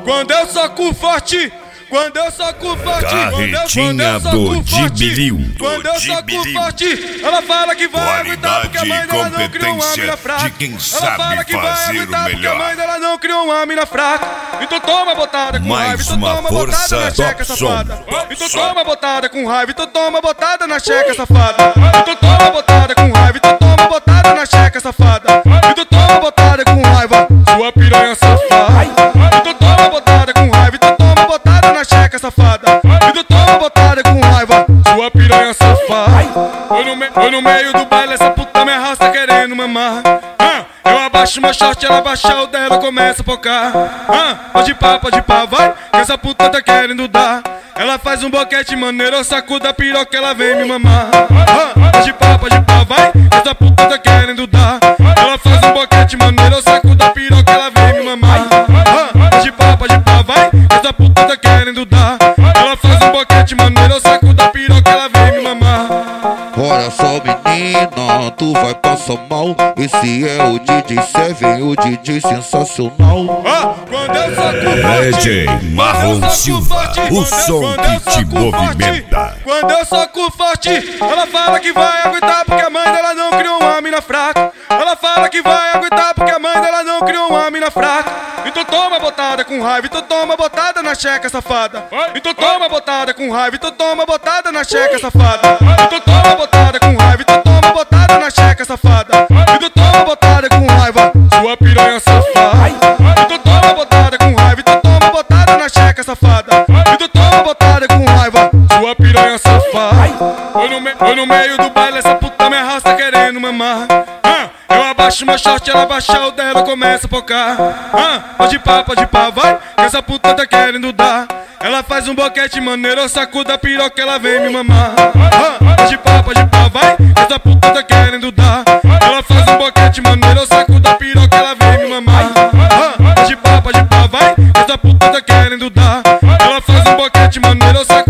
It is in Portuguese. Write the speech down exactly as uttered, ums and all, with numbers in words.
quando eu soco forte, quando eu soco forte, Carretinha do Dibilil, quando eu soco forte, ela fala que vai aguentar porque a mãe dela não criou uma mina fraca. De quem sabe fazer o melhor. A mãe dela não criou uma mina fraca. Então toma botada com Mais raiva, então uma toma força, botada na checa top safada. som, Então toma botada com raiva, então toma botada na checa safada. Então toma botada com raiva, então toma botada na checa safada. Então toma botada com raiva, sua piranha safada. Então toma botada com raiva, então toma botada na checa safada. Então toma botada com raiva, sua piranha safada. Foi no, me, foi no meio do baile, essa puta me arrasta querendo mamar. Ah, eu abaixo meu short, ela abaixa o dela, começa a focar. Ah, pode pá, pode pá, vai, que essa puta tá querendo dar. Ela faz um boquete maneiro, eu sacudo a piroca, ela vem me mamar. Ah, pode pá, pode pá, vai, que essa puta tá querendo dar. Ela faz um boquete maneiro, eu sacudo a piroca, ela vem me mamar. Ah, pode pá, pode pá, vai, que essa puta tá querendo dar. Ela faz um boquete maneiro, eu sacudo a piroca, ela vem me mamar. Olha só, menina, tu vai passar mal. Esse é o D J Seven, o D J sensacional. Ah, quando eu soco forte, D J Marlon Silva, o som que te movimenta. Quando eu soco forte, ela fala que vai aguentar porque a mãe dela não criou uma mina fraca. Ela fala que vai aguentar porque a mãe dela não criou uma mina fraca. Então toma botada com raiva, então toma botada na checa safada. Então toma botada com raiva, então toma botada na checa safada. Então toma botada com raiva, então toma botada na checa safada. Então toma botada com raiva, sua piranha safada. Então toma botada com raiva, então toma botada na checa safada. Então toma botada com raiva, sua piranha safada. Foi no, me, foi no meio do baile, essa puta me arrasta querendo mamar. Ah, eu abaixo meu short, ela abaixa o dela, começa a focar. Ah, pode pá, pode pá, vai, que essa puta tá querendo dar. Ela faz um boquete maneiro, eu sacudo a piroca, ela vem me mamar. Ah, pode pá, pode pá, vai, que essa puta tá querendo dar. Ela faz um boquete maneiro, eu sacudo a piroca, ela vem me mamar. Ah, pode pá, pode pá, vai, que essa puta tá querendo dar. Ela faz um boquete maneiro, eu sacudo